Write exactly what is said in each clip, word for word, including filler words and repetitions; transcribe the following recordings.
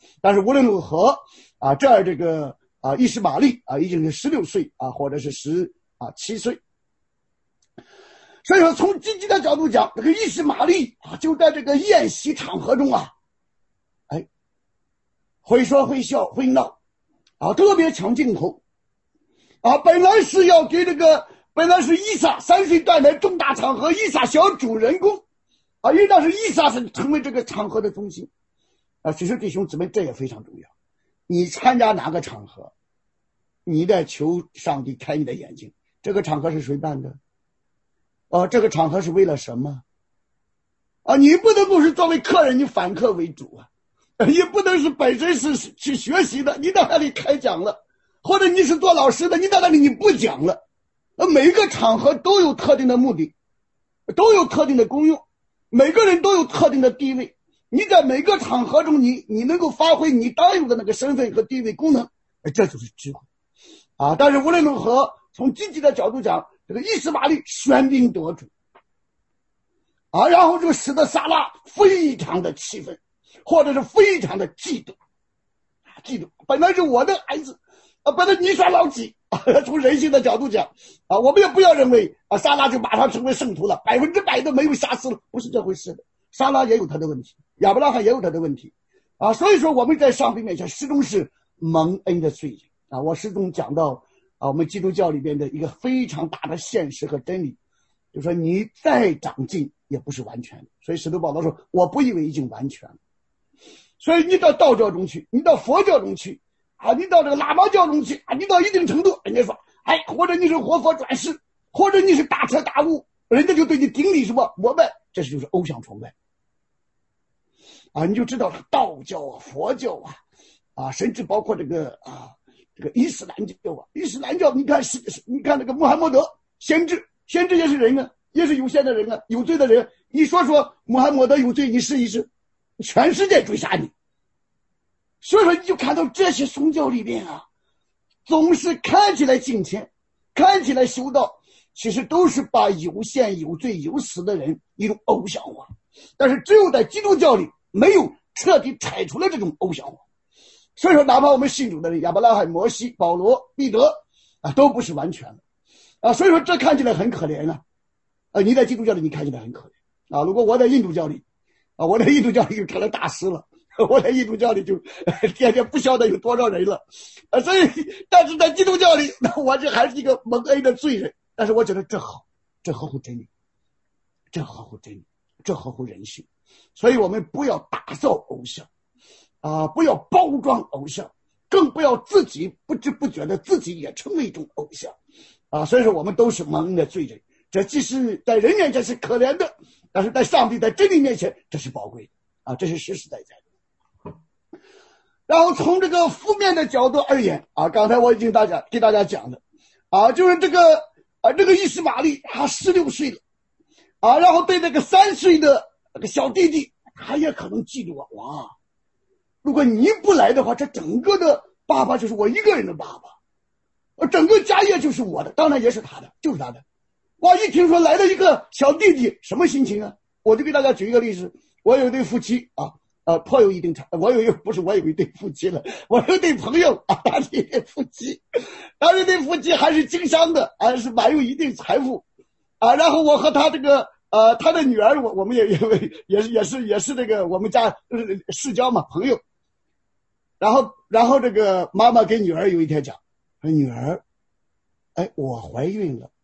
但是无论如何啊，这儿这个啊伊斯玛利啊已经是十六岁啊，或者是十啊七岁。所以说从积极的角度讲，这个伊斯玛利啊就在这个宴席场合中啊，哎，会说会笑会闹啊，特别抢镜头啊，本来是要给这个本来是伊莎三岁带来重大场合，伊莎小主人公啊，应当是伊莎是成为这个场合的中心啊。其实弟兄姊妹，这也非常重要。你参加哪个场合，你在求上帝开你的眼睛，这个场合是谁办的啊？这个场合是为了什么啊？你不能够是作为客人，你反客为主啊，也不能是本身是去学习的，你到那里开讲了，或者你是做老师的，你到那里你不讲了。每个场合都有特定的目的，都有特定的功用，每个人都有特定的地位。你在每个场合中，你你能够发挥你当有的那个身份和地位功能，这就是智慧啊！但是无论如何，从积极的角度讲，这个伊斯玛利喧宾夺主啊，然后就使得撒拉非常的气愤，或者是非常的嫉妒啊，嫉妒本来是我的孩子啊，本来你耍老几啊！从人性的角度讲啊，我们也不要认为啊，撒拉就马上成为圣徒了，百分之百的没有瑕疵了，不是这回事的。撒拉也有他的问题，亚伯拉罕也有他的问题啊，所以说我们在上帝面前始终是蒙恩的罪人啊。我始终讲到啊，我们基督教里边的一个非常大的现实和真理，就是说你再长进也不是完全的。所以使徒保罗说，我不以为已经完全了。所以你到道教中去，你到佛教中去啊，你到这个喇嘛教中去啊，你到一定程度，人家说，哎，或者你是活佛转世，或者你是大彻大悟，人家就对你顶礼什么膜拜，这就是偶像崇拜啊！你就知道道教啊、佛教啊，啊，甚至包括这个啊，这个伊斯兰教啊，伊斯兰教，你看是，你看那个穆罕默德先知，先知也是人啊，也是有限的人啊，有罪的人，你说说穆罕默德有罪，你试一试，全世界追杀你。所以说，你就看到这些宗教里边啊，总是看起来敬虔，看起来修道，其实都是把有限、有罪、有死的人一种偶像化。但是只有在基督教里，没有彻底拆除了这种偶像化。所以说，哪怕我们信主的人，亚伯拉罕、摩西、保罗、彼得啊，都不是完全的啊。所以说，这看起来很可怜啊。啊，你在基督教里你看起来很可怜啊。如果我在印度教里啊，我在印度教里就成了大师了。我在印度教里就天天不晓得有多少人了，啊，所以但是在基督教里，那我这还是一个蒙恩的罪人。但是我觉得这好，这合乎真理，这合乎真理，这合乎人性。所以我们不要打造偶像啊，不要包装偶像，更不要自己不知不觉的自己也成为一种偶像啊。所以说我们都是蒙恩的罪人，这即使在人面前是可怜的，但是在上帝在真理面前这是宝贵的啊，这是实实在在的。然后从这个负面的角度而言啊，刚才我已经大家给大家讲了啊，就是这个啊，这个伊斯玛利他十六岁了啊，然后对那个三岁的那个小弟弟，他也可能嫉妒啊，哇，如果你不来的话，这整个的爸爸就是我一个人的爸爸，整个家业就是我的，当然也是他的，就是他的。哇，一听说来了一个小弟弟，什么心情啊？我就给大家举一个例子，我有一对夫妻啊。呃，颇有一定产，我有一不是我有一对夫妻了，我有一对朋友啊，他是一对夫妻，他这对夫妻还是经商的，还是蛮有一定财富，啊，然后我和他这个呃他的女儿，我我们也因为也是也是也是这个我们家世交嘛朋友，然后然后这个妈妈给女儿有一天讲，说女儿，哎，我怀孕了，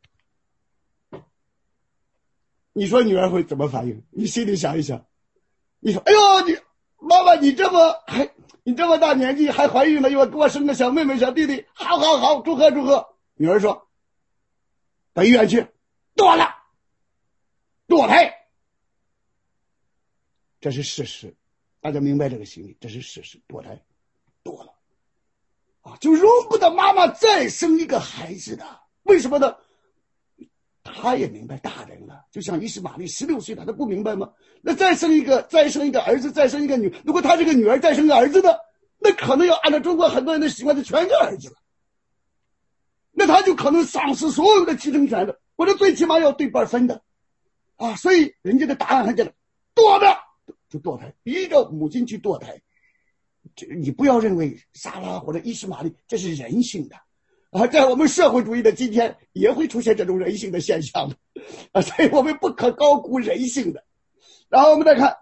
你说女儿会怎么反应？你心里想一想，你说，哎呦你。妈妈，你这么还你这么大年纪还怀孕了，又给我生个小妹妹小弟弟，好好好，祝贺祝贺。女儿说，到医院去，堕了，堕胎，这是事实，大家明白这个心理，这是事实，堕胎，堕了，啊，就容不得妈妈再生一个孩子的，为什么呢？他也明白大人了，就像伊斯玛利十六岁了，他不明白吗？那再生一个，再生一个儿子，再生一个女，如果他这个女儿再生个儿子呢，那可能要按照中国很多人的习惯，就全是儿子了，那他就可能丧失所有的继承权的，或者最起码要对半分的，啊，所以人家的答案很简单，堕的就堕胎，逼着母亲去堕胎， 这你不要认为撒拉或者伊斯玛利这是人性的啊，在我们社会主义的今天也会出现这种人性的现象的啊，所以我们不可高估人性的。然后我们再看，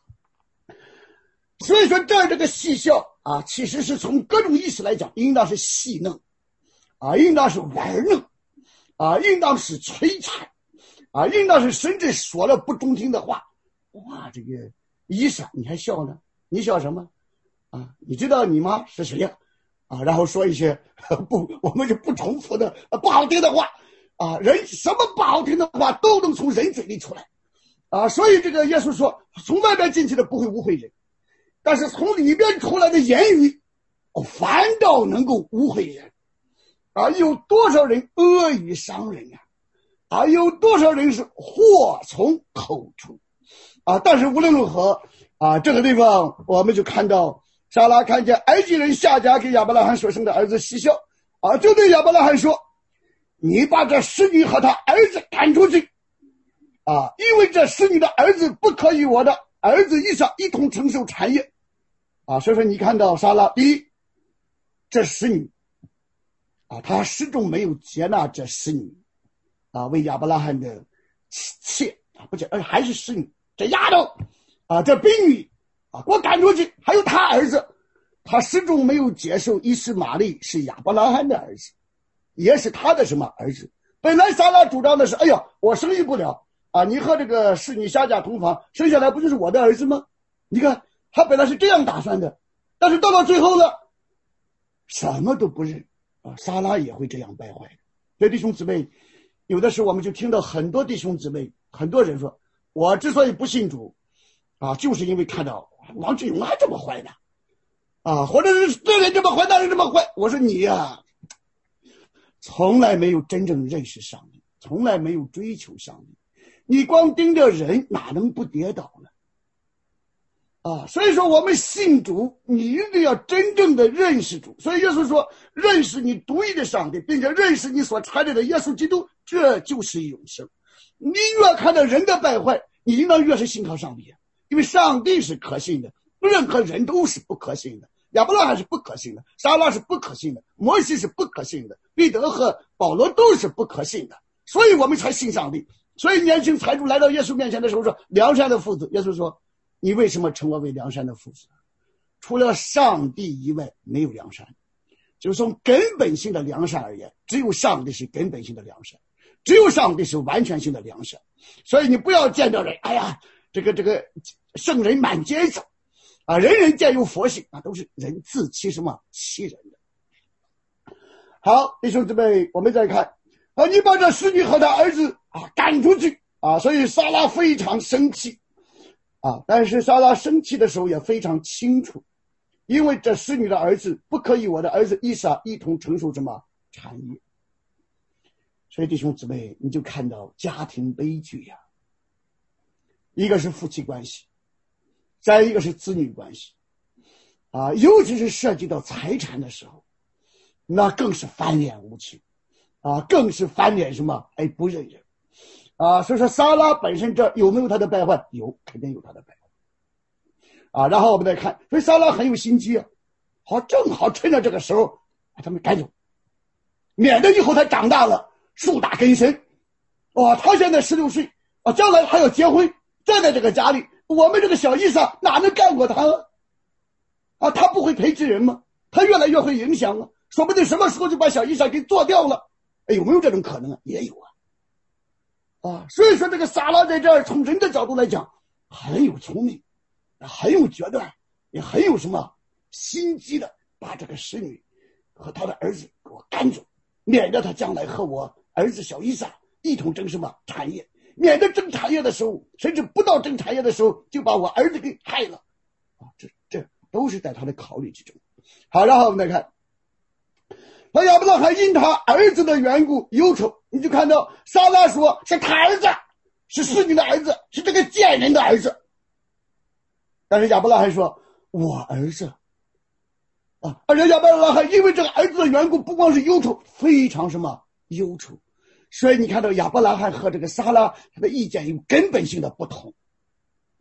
所以说这儿这个戏笑啊，其实是从各种意思来讲，应当是戏弄啊，应当是玩弄啊，应当是摧残啊，应当是甚至说了不中听的话。哇，这个伊莎你还笑呢？你笑什么啊？你知道你妈是谁呀？啊，然后说一些不，我们就不重复的不好听的话啊，人什么不好听的话都能从人嘴里出来啊，所以这个耶稣说，从外边进去的不会污秽人，但是从里边出来的言语，哦，反倒能够污秽人啊！有多少人阿谀伤人呀？啊，有多少人是祸从口出啊？但是无论如何啊，这个地方我们就看到。撒拉看见埃及人夏甲给亚伯拉罕所生的儿子嬉笑啊，就对亚伯拉罕说：“你把这使女和他儿子赶出去啊，因为这使女的儿子不可与我的儿子以撒一同承受产业啊。”所以说你看到撒拉，第一，这使女啊，他始终没有接纳这使女啊为亚伯拉罕的妾啊，不接，而还是使女，这丫头啊，这婢女。啊，给我赶出去！还有他儿子，他始终没有接受伊斯玛利是亚伯拉罕的儿子，也是他的什么儿子。本来撒拉主张的是，哎呀，我生育不了啊，你和这个使女夏甲同房，生下来不就是我的儿子吗？你看他本来是这样打算的，但是到了最后呢，什么都不认啊，撒拉也会这样败坏的。所以弟兄姊妹，有的时候我们就听到很多弟兄姊妹，很多人说，我之所以不信主啊，就是因为看到王志勇还这么坏呢，啊，或者是这人这么坏，那人这么坏。我说你呀、啊，从来没有真正认识上帝，从来没有追求上帝，你光盯着人，哪能不跌倒呢？啊，所以说我们信主，你一定要真正的认识主。所以耶稣说，认识你独一的上帝，并且认识你所差来的耶稣基督，这就是永生。你越看到人的败坏，你应当越是信靠上帝。因为上帝是可信的，任何人都是不可信的。亚伯拉罕是不可信的，撒拉是不可信的，摩西是不可信的，彼得和保罗都是不可信的，所以我们才信上帝。所以年轻财主来到耶稣面前的时候说：“良善的父子。”耶稣说：“你为什么称我为良善的父子？除了上帝以外，没有良善。就是从根本性的良善而言，只有上帝是根本性的良善，只有上帝是完全性的良善。所以你不要见到人，哎呀。”这个这个圣人满街走啊，人人皆有佛性啊，都是人自欺什么欺人的。好，弟兄姊妹，我们再看啊，你把这使女和他儿子啊赶出去啊，所以撒拉非常生气啊，但是撒拉生气的时候也非常清楚，因为这使女的儿子不可以我的儿子以撒一同承受什么产业。所以弟兄姊妹，你就看到家庭悲剧呀、啊。一个是夫妻关系，再一个是子女关系啊，尤其是涉及到财产的时候，那更是翻脸无情啊，更是翻脸什么哎不认人啊。所以说撒拉本身这有没有他的败坏？有，肯定有他的败坏啊。然后我们再看，所以撒拉很有心机啊，好，正好趁着这个时候把他们赶走，免得以后他长大了树大根深哦，他现在十六岁啊，将来还要结婚，站在这个家里，我们这个小伊莎哪能干过他啊？啊，他不会培植人吗？他越来越会影响啊，说不定什么时候就把小伊莎给做掉了。哎，有没有这种可能啊？也有啊。啊，所以说这个撒拉在这儿从人的角度来讲很有聪明，很有决断，也很有什么心机的，把这个使女和他的儿子给我赶走，免得他将来和我儿子小伊莎一同争什么产业，免得争产业的时候，甚至不到争产业的时候就把我儿子给害了啊！这这都是在他的考虑之中。好，然后我们再看，那亚伯拉罕因他儿子的缘故忧愁，你就看到撒拉说是他儿子，是使女的儿子，是这个贱人的儿子。但是亚伯拉罕说我儿子啊，而且亚伯拉罕因为这个儿子的缘故，不光是忧愁，非常什么忧愁。所以你看到亚伯拉罕和这个撒拉他的意见有根本性的不同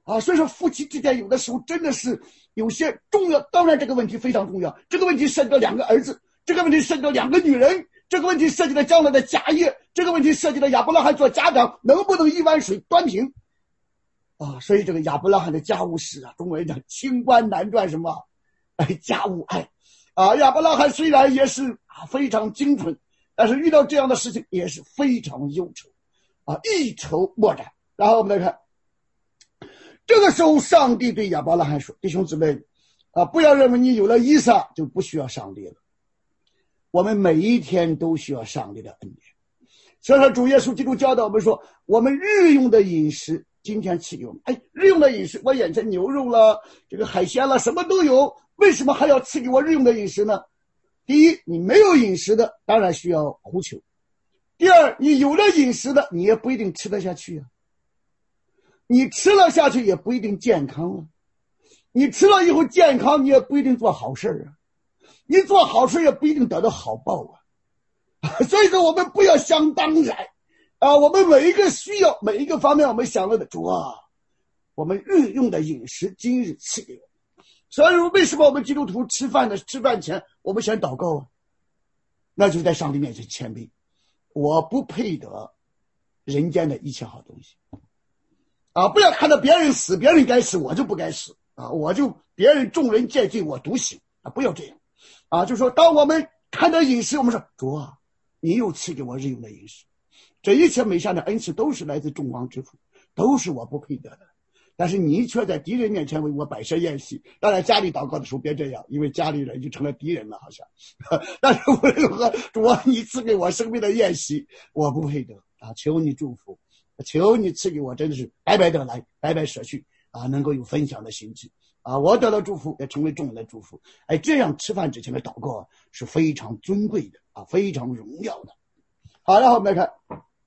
啊，所以说夫妻之间有的时候真的是有些重要，当然这个问题非常重要，这个问题涉及到两个儿子，这个问题涉及到两个女人，这个问题涉及到将来的家业，这个问题涉及到亚伯拉罕做家长能不能一碗水端平啊。所以这个亚伯拉罕的家务事啊，中国人讲清官难断什么哎家务爱啊。亚伯拉罕虽然也是啊非常精准，但是遇到这样的事情也是非常忧愁啊，一筹莫展。然后我们来看这个时候，上帝对亚伯拉罕说：“弟兄姊妹，啊，不要认为你有了以撒就不需要上帝了。我们每一天都需要上帝的恩典。所以说，主耶稣基督教导我们说，我们日用的饮食，今天赐给我们。哎，日用的饮食，我眼前牛肉了，这个海鲜了，什么都有，为什么还要赐给我日用的饮食呢？第一，你没有饮食的，当然需要呼求；第二，你有了饮食的，你也不一定吃得下去啊。”你吃了下去也不一定健康啊，你吃了以后健康，你也不一定做好事啊，你做好事也不一定得到好报啊。所以说我们不要想当然啊，我们每一个需要每一个方面我们想到的主啊，我们日用的饮食今日赐给我们。所以为什么我们基督徒吃饭的吃饭前我们先祷告啊？那就是在上帝面前谦卑，我不配得人间的一切好东西啊！不要看到别人死，别人该死，我就不该死啊！我就别人众人皆醉我独醒啊！不要这样啊！就说当我们看到饮食，我们说主啊，你又赐给我日用的饮食，这一切美善的恩赐都是来自众光之父，都是我不配得的。但是你却在敌人面前为我摆设宴席。当然家里祷告的时候别这样，因为家里人就成了敌人了好像。但是无论如何，主啊，你赐给我生命的宴席，我不配得啊！求你祝福，求你赐给我真的是白白得来，白白舍去啊，能够有分享的心智啊！我得到祝福，也成为众人的祝福。哎，这样吃饭之前的祷告啊，是非常尊贵的啊，非常荣耀的。好，然后我们来看。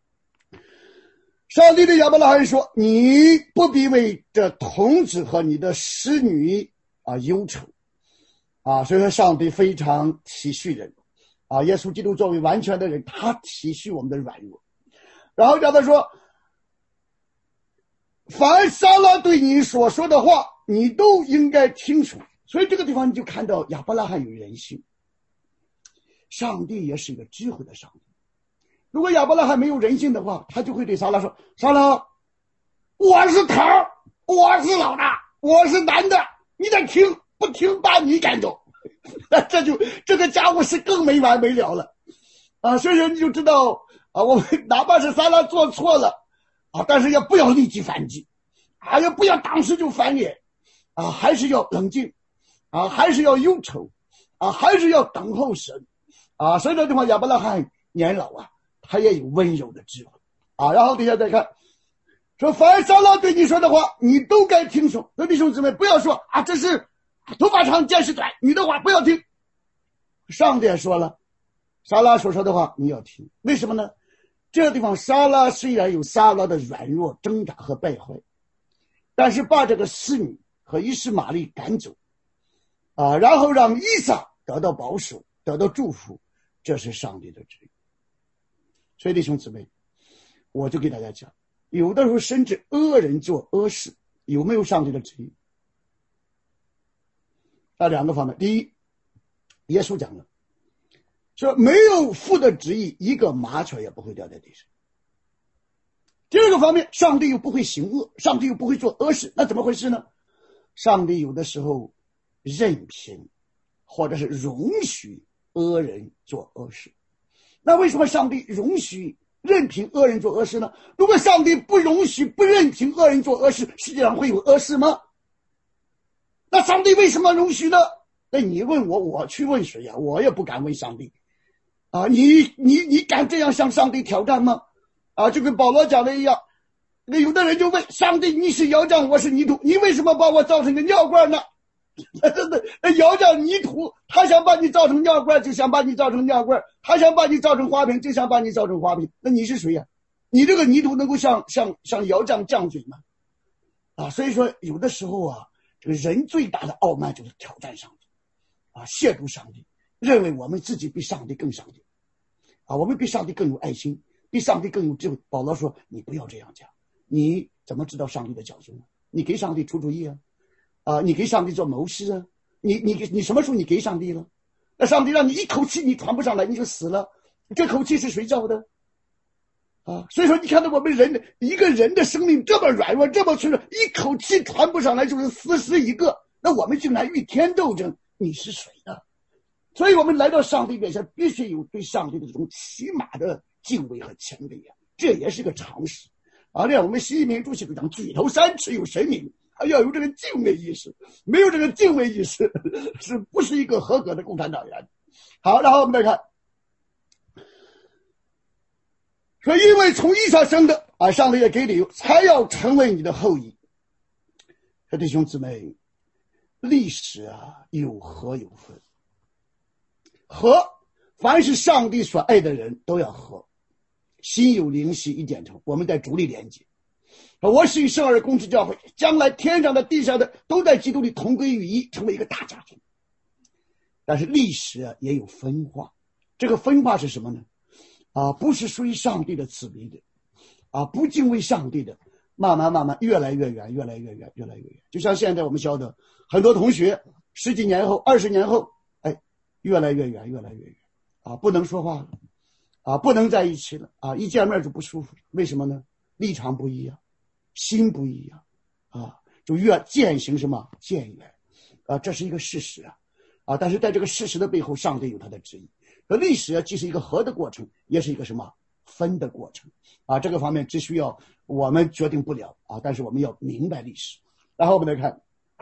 上帝对亚伯拉罕说：“你不必为这童子和你的使女啊忧愁啊。”所以说，上帝非常体恤人啊。耶稣基督作为完全的人，他体恤我们的软弱。然后叫他说：“凡撒拉对你所说的话，你都应该听从。”所以这个地方你就看到亚伯拉罕有人性，上帝也是一个智慧的上帝。如果亚伯拉罕没有人性的话，他就会对撒拉说：“撒拉，我是头，我是老大，我是男的，你得听，不听把你赶走。”这就这个家务事更没完没了了啊！所以说你就知道啊，我们哪怕是撒拉做错了啊，但是也不要立即反击啊，也不要当时就翻脸啊，还是要冷静啊，还是要忧愁啊，还是要等候神啊。所以说的话，亚伯拉罕年老啊，他也有温柔的智慧啊。然后底下再看说，凡撒拉对你说的话，你都该听从。弟兄姊妹，不要说啊，这是头发长见识短，你的话不要听。上帝说了，撒拉所说的话你要听。为什么呢？这个地方撒拉虽然有撒拉的软弱、挣扎和败坏，但是把这个使女和以实玛利赶走啊，然后让以撒得到保守，得到祝福，这是上帝的旨意。所以弟兄姊妹，我就给大家讲，有的时候甚至恶人做恶事，有没有上帝的旨意？那两个方面，第一，耶稣讲了，说没有父的旨意，一个麻雀也不会掉在地上。第二个方面，上帝又不会行恶，上帝又不会做恶事，那怎么回事呢？上帝有的时候任凭或者是容许恶人做恶事。那为什么上帝容许任凭恶人做恶事呢？如果上帝不容许不任凭恶人做恶事，世界上会有恶事吗？那上帝为什么容许呢？那你问我，我去问谁呀？我也不敢问上帝啊！你你你敢这样向上帝挑战吗？啊，就跟保罗讲的一样，那有的人就问上帝：“你是窑匠，我是泥土，你为什么把我造成个尿罐呢？”真的，窑匠泥土，他想把你造成尿罐，就想把你造成尿罐；他想把你造成花瓶，就想把你造成花瓶。那你是谁呀？你这个泥土能够像像像窑匠犟嘴吗？啊，所以说有的时候啊，这个人最大的傲慢就是挑战上帝，啊，亵渎上帝，认为我们自己比上帝更上帝，啊，我们比上帝更有爱心，比上帝更有智慧。保罗说：“你不要这样讲，你怎么知道上帝的教训呢？ 你给上帝出主意啊，啊，你给上帝做谋士啊，你你你什么时候你给上帝了？那上帝让你一口气你传不上来，你就死了，这口气是谁造的？啊，所以说你看到我们人的一个人的生命这么软弱，这么脆弱，一口气传不上来就是死尸一个，那我们竟然与天斗争，你是谁呢？所以我们来到上帝面前，必须有对上帝的这种起码的敬畏和谦卑啊，这也是个常识啊。连我们习近平主席都讲举头三尺有神明，还要有这个敬畏意识，没有这个敬畏意识是不是一个合格的共产党员？好，然后我们再看，说因为从以撒生的啊，上帝也给理由，才要成为你的后裔。说弟兄姊妹，历史啊有合有分，和凡是上帝所爱的人都要和，心有灵犀一点通。我们在主里连接，我信圣而公之教会，将来天上的地下的都在基督里同归于一，成为一个大家庭。但是历史啊也有分化，这个分化是什么呢？啊，不是属于上帝的子民的，啊，不敬畏上帝的，慢慢慢慢越来越远，越来越远，越来越远。就像现在我们晓得，很多同学十几年后、二十年后，哎，越来越远，越来越远，啊，不能说话了，啊，不能在一起了，啊，一见面就不舒服。为什么呢？立场不一样，心不一样，啊，就越渐行什么渐远，啊，这是一个事实啊，啊，但是在这个事实的背后，上帝有他的旨意。而历史啊，既是一个合的过程，也是一个什么分的过程啊？这个方面只需要我们决定不了啊，但是我们要明白历史。然后我们来看，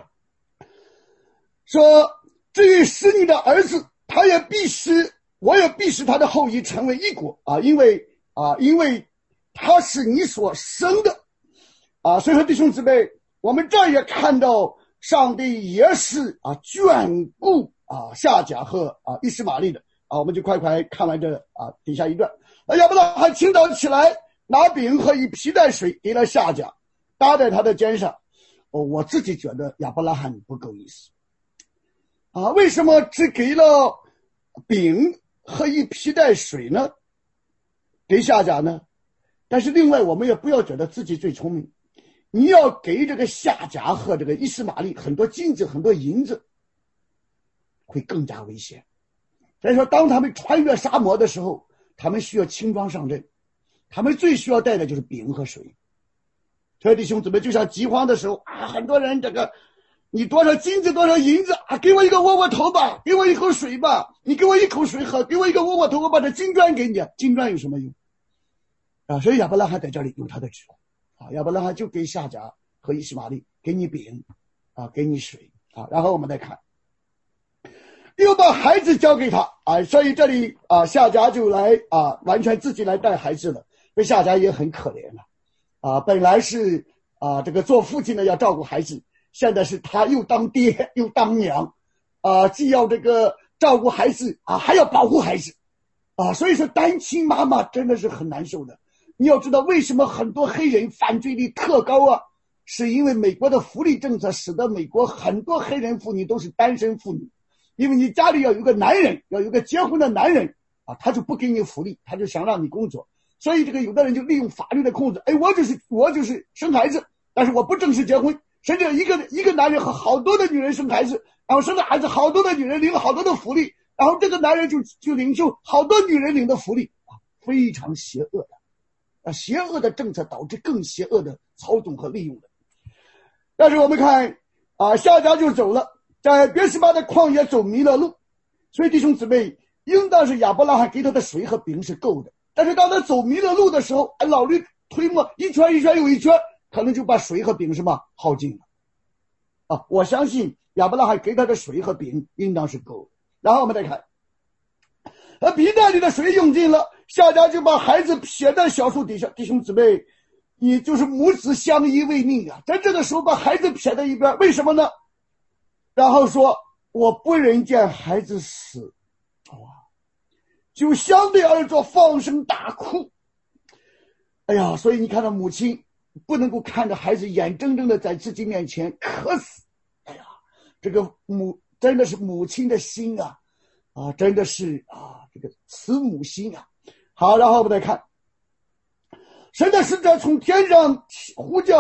说至于使你的儿子，他也必使我也必使他的后裔成为一国啊，因为啊，因为他是你所生的啊。所以说弟兄姊妹，我们这也看到上帝也是啊眷顾啊夏甲和啊以实玛利的。啊，我们就快快看完这啊底下一段。啊，亚伯拉罕清早起来，拿饼和一皮带水给了夏甲，搭在他的肩上。哦，我自己觉得亚伯拉罕不够意思啊，为什么只给了饼和一皮带水呢？给夏甲呢？但是另外我们也不要觉得自己最聪明，你要给这个夏甲和这个以实玛利很多金子、很多银子，会更加危险。所以说当他们穿越沙漠的时候，他们需要轻装上阵，他们最需要带的就是饼和水。所以弟兄姊妹，就像饥荒的时候啊，很多人这个你多少金子多少银子啊，给我一个窝窝头吧，给我一口水吧，你给我一口水喝，给我一个窝窝头，我把这金砖给你，金砖有什么用啊？所以亚伯拉罕在这里有他的旨啊，亚伯拉罕就给夏甲和以实玛利，给你饼啊，给你水啊。然后我们再看，又把孩子交给他啊，所以这里啊，夏甲就来啊，完全自己来带孩子了。所以夏甲也很可怜了啊，本来是啊，这个做父亲的要照顾孩子，现在是他又当爹又当娘啊，既要这个照顾孩子啊，还要保护孩子啊，所以说单亲妈妈真的是很难受的。你要知道为什么很多黑人犯罪率特高啊，是因为美国的福利政策使得美国很多黑人妇女都是单身妇女。因为你家里要有个男人，要有个结婚的男人啊，他就不给你福利，他就想让你工作，所以这个有的人就利用法律的控制，哎，我就是我就是生孩子，但是我不正式结婚，甚至一个一个男人和好多的女人生孩子，然后生了孩子，好多的女人领了好多的福利，然后这个男人就就领受好多女人领的福利啊，非常邪恶的啊，邪恶的政策导致更邪恶的操纵和利用的。但是我们看啊，夏甲就走了。在别是巴的旷野走迷了路，所以弟兄姊妹，应当是亚伯拉罕给他的水和饼是够的。但是当他走迷了路的时候，老驴推磨一圈一圈又一圈，可能就把水和饼什么耗尽了啊！我相信亚伯拉罕给他的水和饼应当是够的。然后我们再看，而皮带里的水用尽了，夏甲就把孩子撇在小树底下。弟兄姊妹，你就是母子相依为命啊，在这个时候把孩子撇在一边，为什么呢？然后说我不忍见孩子死，哇，就相对而坐放声大哭。哎呀，所以你看到母亲不能够看着孩子眼睁睁的在自己面前渴死，哎呀，这个母真的是母亲的心啊啊，真的是啊，这个慈母心啊。好，然后我们再看，神的使者从天上呼叫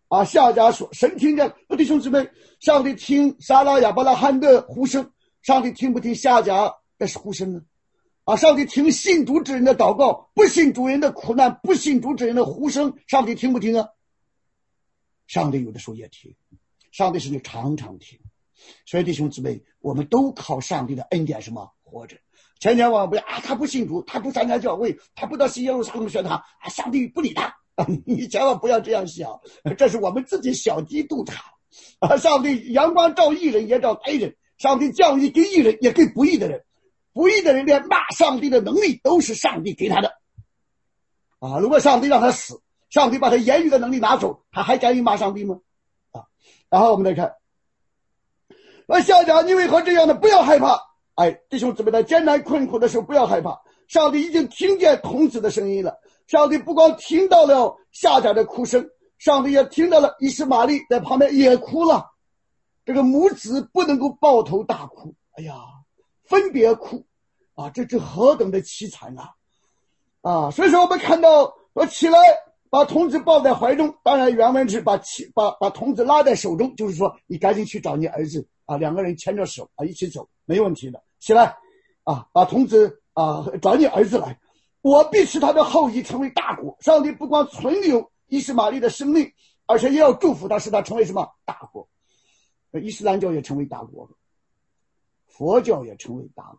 啊，夏甲说，神听见，弟兄姊妹，上帝听撒拉亚伯拉罕的呼声，上帝听不听夏甲的呼声呢？啊，上帝听信主之人的祷告，不信主人的苦难，不信主之人的呼声，上帝听不听啊？上帝有的时候也听，上帝是你常常听。所以弟兄姊妹，我们都靠上帝的恩典什么活着。千千万万不要啊，他不信主，他不参加教会，他不到西耶路撒冷学堂啊，上帝不理他啊！你千万不要这样想，这是我们自己小鸡肚肠啊！上帝阳光照义人也照白人，上帝降义给义人也给不义的人，不义的人连骂上帝的能力都是上帝给他的啊！如果上帝让他死，上帝把他言语的能力拿走，他还敢于骂上帝吗？啊！然后我们再看，那夏甲，你为何这样的？不要害怕。哎，弟兄姊妹，在艰难困苦的时候不要害怕，上帝已经听见童子的声音了。上帝不光听到了夏甲的哭声，上帝也听到了以实玛利在旁边也哭了。这个母子不能够抱头大哭，哎呀，分别哭啊，这是何等的凄惨啊！啊，所以说我们看到我起来把童子抱在怀中，当然原文是把把把童子拉在手中，就是说你赶紧去找你儿子啊，两个人牵着手啊一起走，没问题的。起来啊，把童子啊找你儿子来，我必使他的后裔成为大国。上帝不光存留以实玛利的生命，而且也要祝福他，使他成为什么大国。伊斯兰教也成为大国，佛教也成为大国。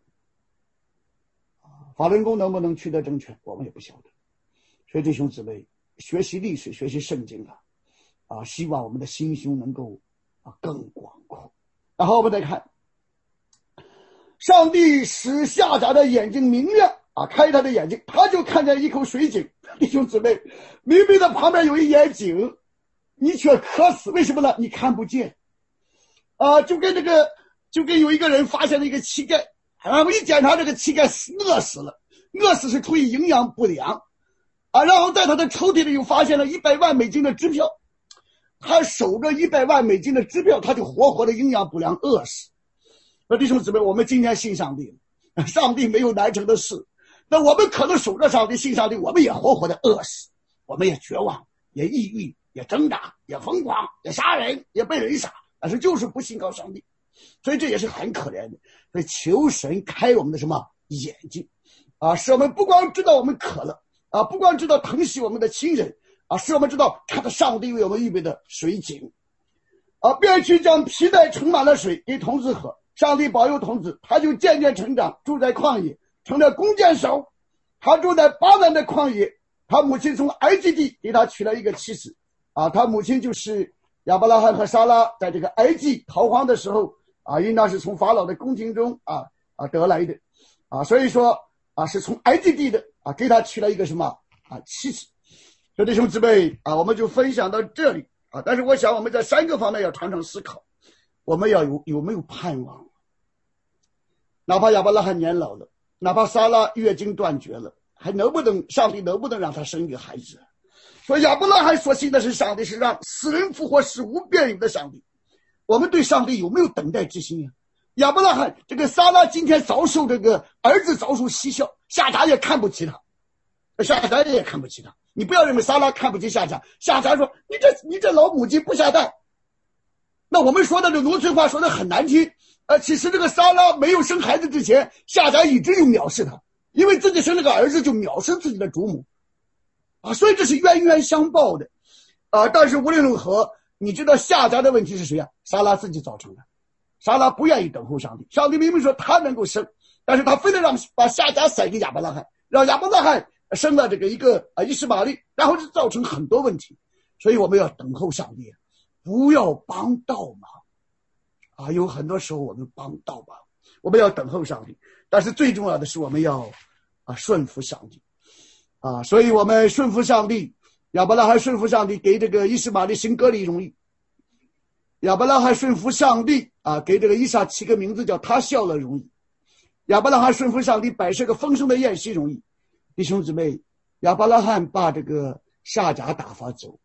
法轮功能不能取得政权，我们也不晓得。所以弟兄姊妹，学习历史，学习圣经啊，啊，希望我们的心胸能够啊更广阔。然后我们再看，上帝使夏甲的眼睛明亮啊，开他的眼睛，他就看见一口水井。弟兄姊妹，明明的旁边有一眼井，你却渴死，为什么呢？你看不见啊，就跟这个，就跟有一个人发现了一个乞丐，然后一检查，这个乞丐饿死了，饿死是出于营养不良啊，然后在他的抽屉里又发现了一百万美金的支票，他守着一百万美金的支票，他就活活的营养不良饿死。那弟兄姊妹，我们今天信上帝，上帝没有难成的事，那我们可能守着上帝信上帝，我们也活活的饿死，我们也绝望，也抑郁，也挣扎，也疯狂，也杀人，也被人杀，但是就是不信靠上帝，所以这也是很可怜的。所以求神开我们的什么眼睛啊，使我们不光知道我们渴了啊，不光知道疼惜我们的亲人啊，使我们知道看到上帝为我们预备的水井啊，便去将皮带盛满了水给童子喝。上帝保佑童子，他就渐渐成长，住在旷野，成了弓箭手。他住在巴兰的旷野，他母亲从埃及地给他娶了一个妻子啊，他母亲就是亚伯拉罕和撒拉在这个埃及逃荒的时候啊，应当是从法老的宫廷中啊啊得来的啊，所以说啊是从埃及地的啊给他娶了一个什么啊妻子。所以弟兄姊妹啊，我们就分享到这里啊，但是我想我们在三个方面要常常思考，我们要有有没有盼望。哪怕亚伯拉罕年老了，哪怕撒拉月经断绝了，还能不能上帝能不能让他生一个孩子？所以亚伯拉罕所信的是上帝是让死人复活使无变有的上帝。我们对上帝有没有等待之心呀？亚伯拉罕这个撒拉今天遭受这个儿子遭受嬉笑，夏甲也看不起他，夏甲也看不起他。你不要认为撒拉看不起夏甲，夏甲说你这你这老母鸡不下蛋。那我们说的这农村话说的很难听，呃，其实这个撒拉没有生孩子之前，夏甲一直就藐视他，因为自己生了个儿子就藐视自己的主母，啊，所以这是冤冤相报的，啊，但是无论如何，你知道夏甲的问题是谁啊？撒拉自己造成的，撒拉不愿意等候上帝，上帝明明说他能够生，但是他非得让把夏甲塞给亚伯拉罕，让亚伯拉罕生了这个一个啊以实玛利，然后就造成很多问题，所以我们要等候上帝。不要帮倒忙啊！有很多时候我们帮倒忙，我们要等候上帝，但是最重要的是我们要啊顺服上帝啊！所以我们顺服上帝，亚伯拉罕顺服上帝，给这个以实玛利行割礼容易；亚伯拉罕顺服上帝啊，给这个以撒起个名字叫他笑了容易；亚伯拉罕顺服上帝，摆设个丰盛的宴席容易。弟兄姊妹，亚伯拉罕把这个夏甲打发走。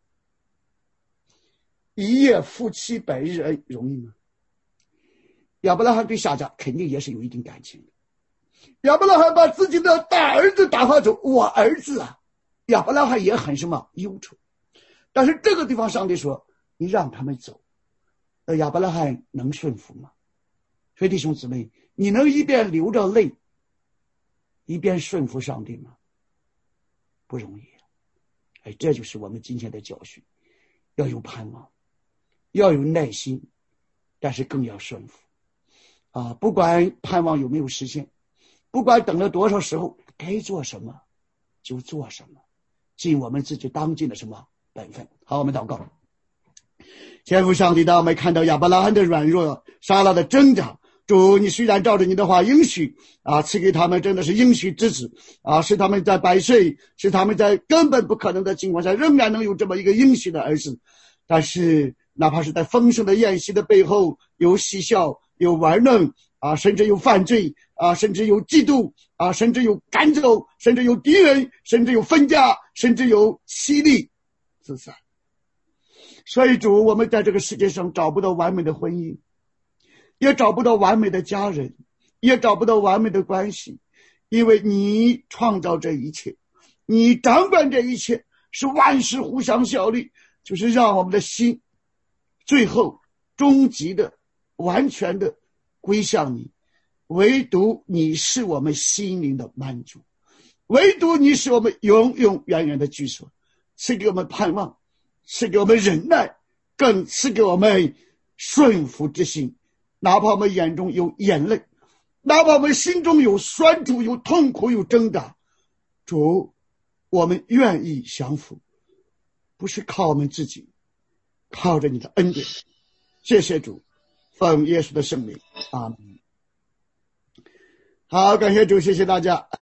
一夜夫妻百日恩容易吗？亚伯拉罕对夏甲肯定也是有一定感情的。亚伯拉罕把自己的大儿子打发走，我儿子啊，亚伯拉罕也很什么忧愁。但是这个地方上帝说你让他们走，而亚伯拉罕能顺服吗？所以弟兄姊妹，你能一边流着泪一边顺服上帝吗？不容易。哎，这就是我们今天的教训，要有盼望，要有耐心，但是更要顺服啊！不管盼望有没有实现，不管等了多少时候，该做什么就做什么，尽我们自己当尽的什么本分。好，我们祷告。天父上帝，当我们看到亚伯拉罕的软弱，撒拉的挣扎，主，你虽然照着你的话应许啊，赐给他们真的是应许之子啊，使他们在百岁，使他们在根本不可能的情况下仍然能有这么一个应许的儿子。但是哪怕是在丰盛的宴席的背后，有嬉笑，有玩弄啊，甚至有犯罪啊，甚至有嫉妒啊，甚至有赶走，甚至有敌人，甚至有分家，甚至有欺利自散。所以主，我们在这个世界上找不到完美的婚姻，也找不到完美的家人，也找不到完美的关系，因为你创造这一切，你掌管这一切，是万事互相效力，就是让我们的心最后终极的完全的归向你。唯独你是我们心灵的满足，唯独你是我们永永远远的居所，赐给我们盼望，赐给我们忍耐，更赐给我们顺服之心。哪怕我们眼中有眼泪，哪怕我们心中有酸楚，有痛苦，有挣扎，主，我们愿意降服，不是靠我们自己，靠着你的恩典。谢谢主，奉耶稣的圣名，阿门。好，感谢主，谢谢大家。